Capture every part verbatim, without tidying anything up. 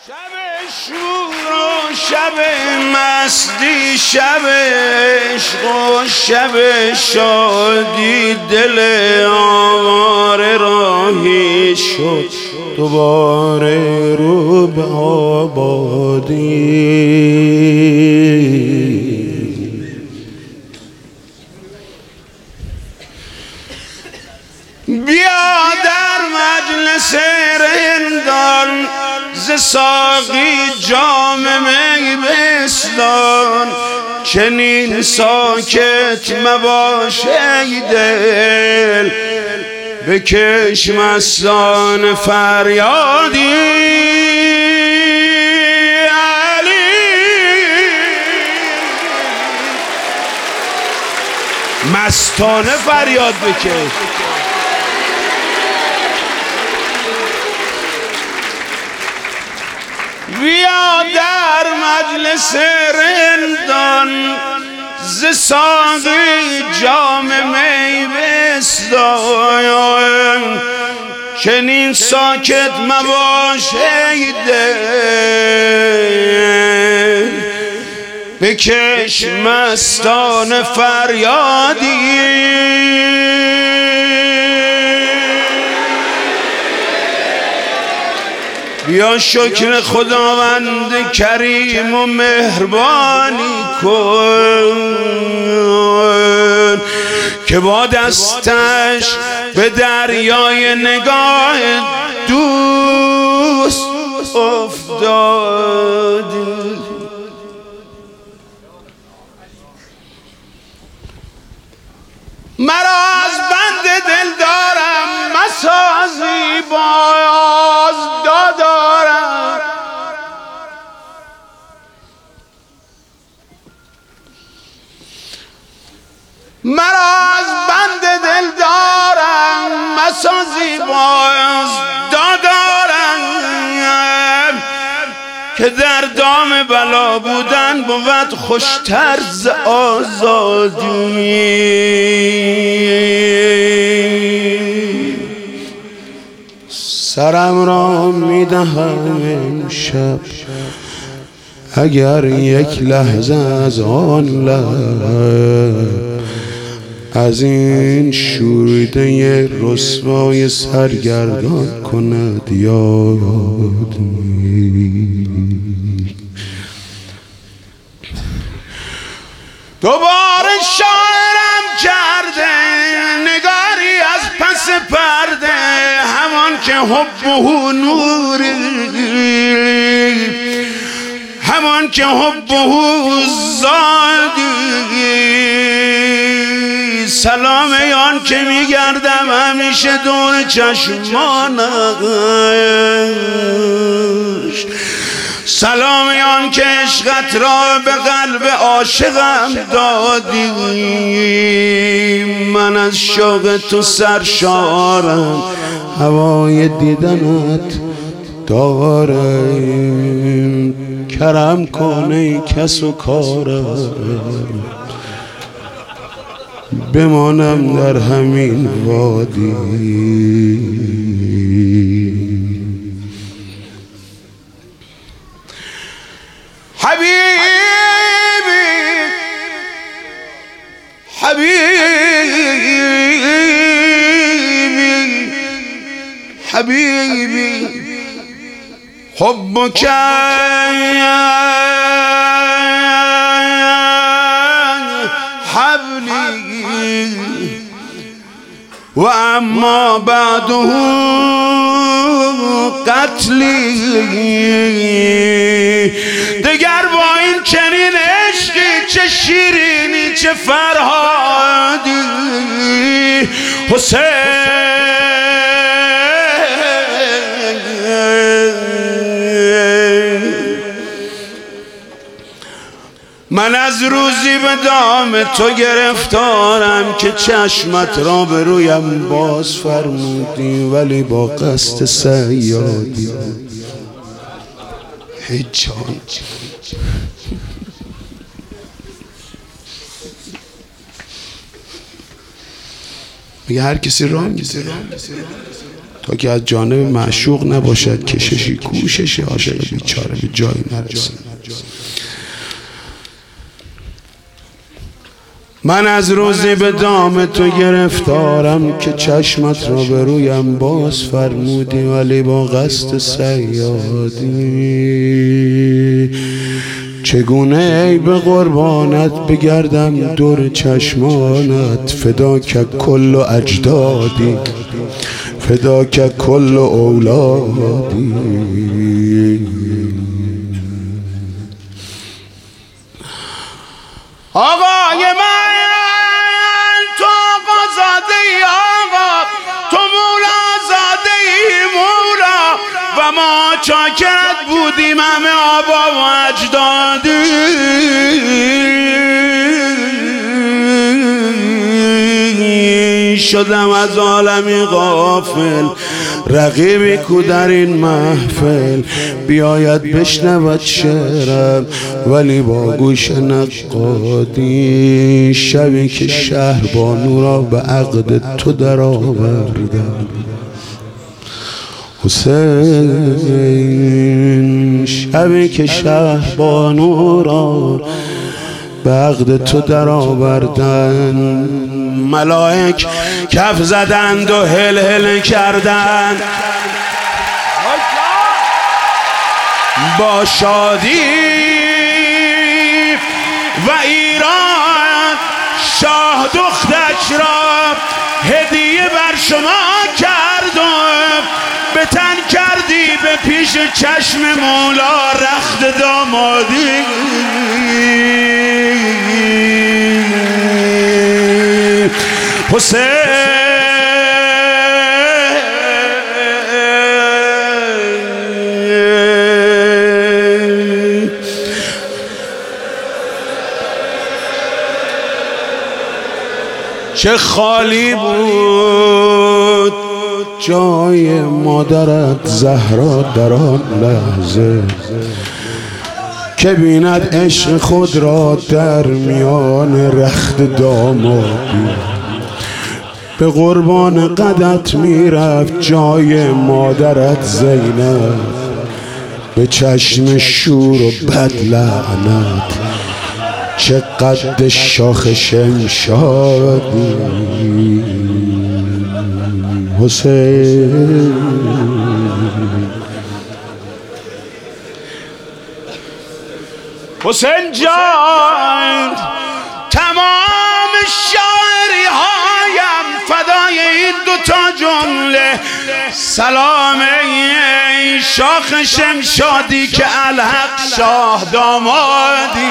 شب شور و شب مستی، شب عشق و شب شادی، دل آواره راهی شد دوباره رو به آبادی. بیا در مجلس رندان، ز ساقی جام می بستان، چنین ساکت مباش ای دل، بکش مستان فریادی. علی مستانه فریاد بکش. بیا در مجلس رندان، ز ساقی جام می بستان، چنین ساکت مباش ای دل، بکش مستان فریادی. بیا شکر خداوند کریم و مهربانی کن، که با دستش به دریای نگاه دوست افتاد. مرا از بند دل دارم مسازی، باز دادارم مرا از بند دل دارم مسازی، باز دادارم، که در دام بلا بودن بود خوشتر ز آزادی. سرم را میدهم امشب، اگر یک لحظه از آن لب، از این شوریده رسوای سرگردان کند یاد. دوباره شاعرم کرده نگاری از پس پرده، همان که حب و نوری، همان که حب و زادی. سلام آن که میگردم همیشه دور چشمانش، سلام آن که عشقت را به قلب عاشقم دادی. من از شوق تو سرشارم، هوای دیدنت دارم، کرم کن ای کس و کارم، بمانم در همین وادی. حبیبی حبیبی حبیبی حبک حبلی و اما بعده قتلی. دگر با این چنین عشقی چه شیرینی چه فرهادی. حسین من از روزی به دام تو گرفتارم، که چشمت را به رویم باز فرمودی، ولی با قصد صیادی. هیچ جان میگه هر کسی راه میره، تا که از جانب معشوق نباشد کششی کوشش عاشق بیچاره به جایی نرسد. من از روزی به دام تو گرفتارم که چشمت را به رویم باز فرمودی، ولی با قصد صیادی. چگونه ای به قربانت بگردم دور چشمانت، فدا که کل اجدادی، فدا که کل اولادی. آقای من تو آقا زاده ای، آقا تو مولا زاده ای مولا، و ما چاکرت بودیم همه آبا و اجدادی. شدم از عالمی غافل، رقیبی کو در این محفل بیاید بشنود شعرم، ولی با گوش نقادی. شبی که شهر بانو را به عقد تو در آوردم حسین، شبی که شهر بانو را به عقد تو در آوردن، ملائک کف زدند و هل هل کردند با شادی و ایران شاه دخترش را هدیه بر شما کرد و به تن کردی به پیش چشم مولا رخت دامادی. حسین چه خالی بود جای مادرت زهرا در آن لحظه که بیند عشق خود را در میان رخت دامادی. به قربان قدت میرفت جای مادرت زینب، به چشم شور و بد لعنت چه قد شاخ شمشادی. حسین حسین جان تمام شاعری هایم فدای این دوتا جمله، سلام ای شاخ شمشادی که الحق شاه دامادی.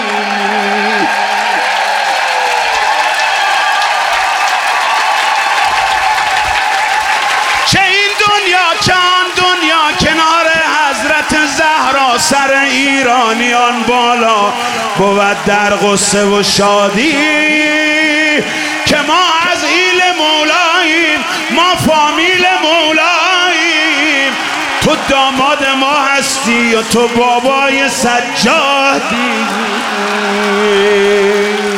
چه این دنیا چه آن دنیا کنار حضرت زهرا، سر ایرانیان بالا بود در غصه و شادی. که ما از ایل مولاییم، ما فامیل مولاییم، تو داماد ما هستی و تو بابای سجادی.